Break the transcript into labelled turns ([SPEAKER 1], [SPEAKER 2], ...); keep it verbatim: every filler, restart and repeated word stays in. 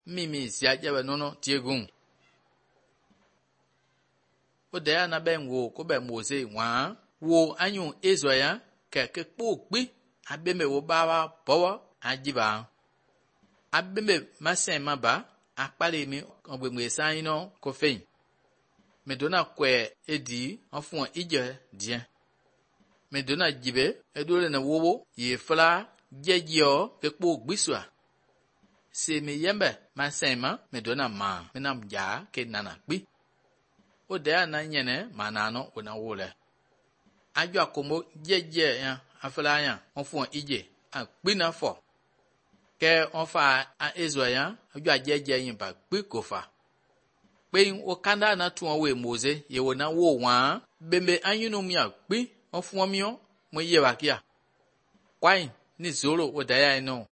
[SPEAKER 1] mimi zia jabe nono tiegun. O dea na ben wo ko be Mose wa wo anyu Israel ke ke po gbe abeme wo ba wa bowo ajiba. Abeme masen maba akpale mi ogbe mwe san no ko fein. Me dona kwe edi afun ije dien. Me dona jibe edole na wowo ye fla jejio ke po gbiswa. Se me yembe masen ma me dona ma me nam ja ke nana gbi. O dea na nyene manano ona wole. Ajo akomo jeje ya afla ya afun ije a gbi na fo. Ke onfa a Israel ajo ajeje yin ba gbi kofa. Pe o kanda na tuwa we Mose ye wona wo wa bembe anyunu mi agbi onfuo mi o mo ye wa kia. Kwai ni zoro o daya ino